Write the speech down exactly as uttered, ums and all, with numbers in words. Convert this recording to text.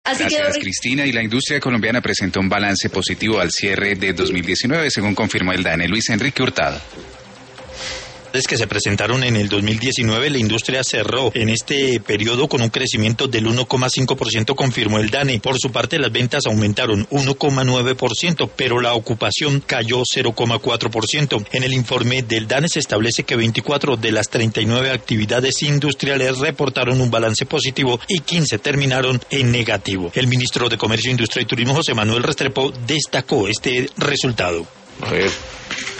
Así Gracias, que... Cristina. Y la industria colombiana presentó un balance positivo al cierre de dos mil diecinueve, según confirmó el DANE. Luis Enrique Hurtado. Que se presentaron en el dos mil diecinueve, la industria cerró en este periodo con un crecimiento del uno coma cinco por ciento, confirmó el DANE. Por su parte, las ventas aumentaron uno coma nueve por ciento, pero la ocupación cayó cero coma cuatro por ciento. En el informe del DANE se establece que veinticuatro de las treinta y nueve actividades industriales reportaron un balance positivo y quince terminaron en negativo. El ministro de Comercio, Industria y Turismo, José Manuel Restrepo, destacó este resultado. A ver.